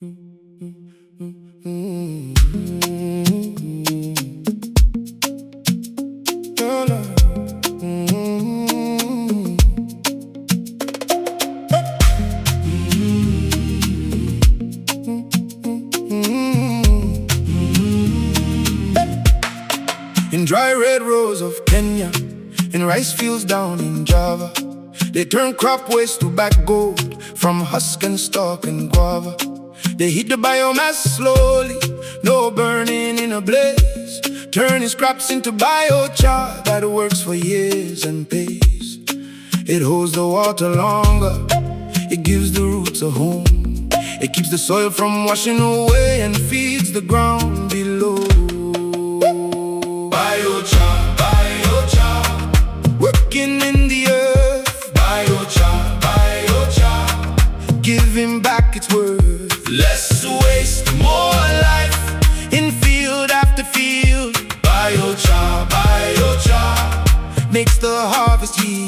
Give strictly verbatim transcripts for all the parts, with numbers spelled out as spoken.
In dry red rows of Kenya, in rice fields down in Java, they turn crop waste to back gold from husk and stalk and guava. They heat the biomass slowly, no burning in a blaze, turning scraps into biochar that works for years and pays. It holds the water longer, it gives the roots a home, it keeps the soil from washing away and feeds the ground below. Biochar, biochar, working in the earth. Biochar, biochar, giving back its worth. Less waste, more life, in field after field. Biochar, biochar, makes the harvest yield.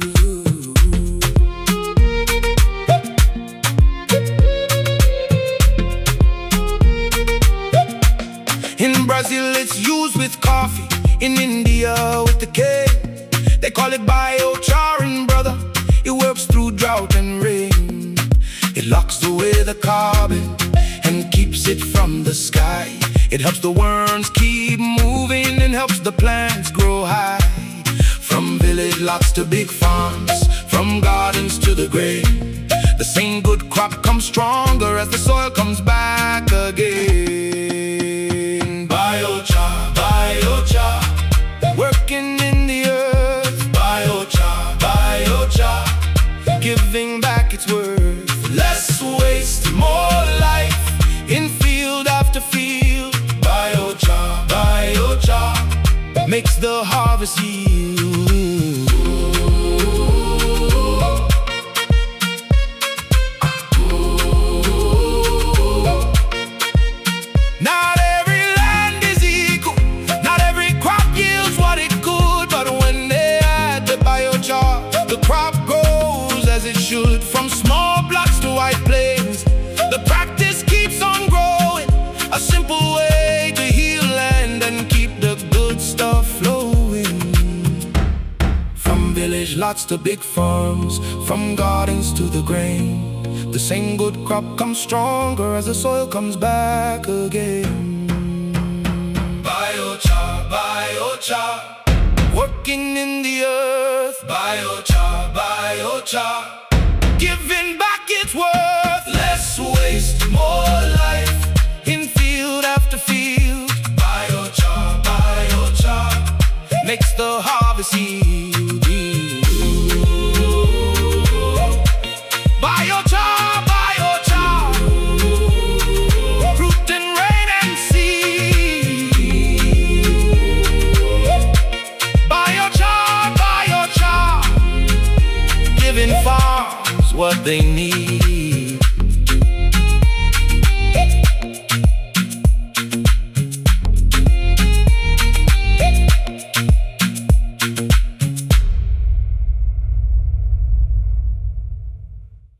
In Brazil it's used with coffee, in India with the cane. They call it biochar, brother, it works through drought and rain. It locks away the carbon and keeps it from the sky. It helps the worms keep moving and helps the plants grow high. From village lots to big farms, from gardens to the grain, the same good crop comes stronger as the soil comes back again. Biochar, biochar, working in the earth. Biochar, biochar, giving back its worth. Less waste, more life, in field after field. Biochar, biochar, makes the harvest yield. From small blocks to white plains, the practice keeps on growing. A simple way to heal land and keep the good stuff flowing. From village lots to big farms, from gardens to the grain, the same good crop comes stronger as the soil comes back again. Biochar, biochar, working in the earth. Biochar, biochar, giving back its worth. Less waste, more life, in field after field. Biochar, biochar, makes the harvest yield. Biochar, biochar, fruit and rain and seed. Biochar, biochar, giving farms what they need.